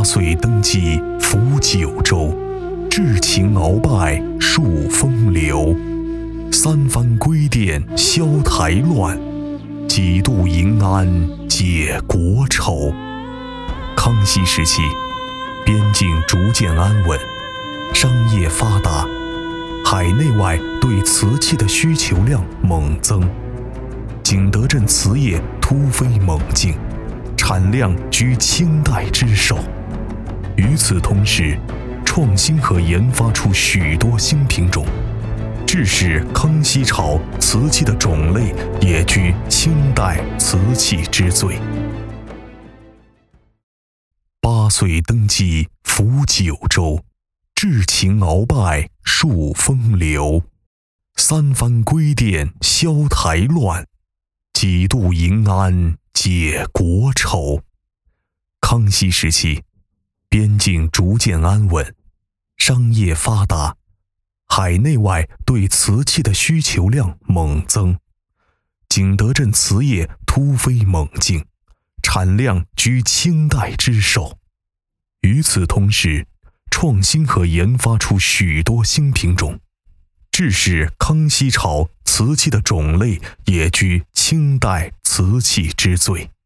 8岁登基抚九州，至勤鳌拜树风流。三藩归殿消台乱，几度迎安解国仇。康熙时期，边境逐渐安稳，商业发达，海内外对瓷器的需求量猛增，景德镇瓷业突飞猛进，产量居清代之首。与此同时，创新和研发出许多新品种，致使康熙朝瓷器的种类也居清代瓷器之最。8岁登基抚九州，至勤鳌拜树风流。三藩归殿消台乱，几度迎安解国仇。康熙时期，边境逐渐安稳，商业发达，海内外对瓷器的需求量猛增，景德镇瓷业突飞猛进，产量居清代之首。与此同时，创新和研发出许多新品种，致使康熙朝瓷器的种类也居清代瓷器之最。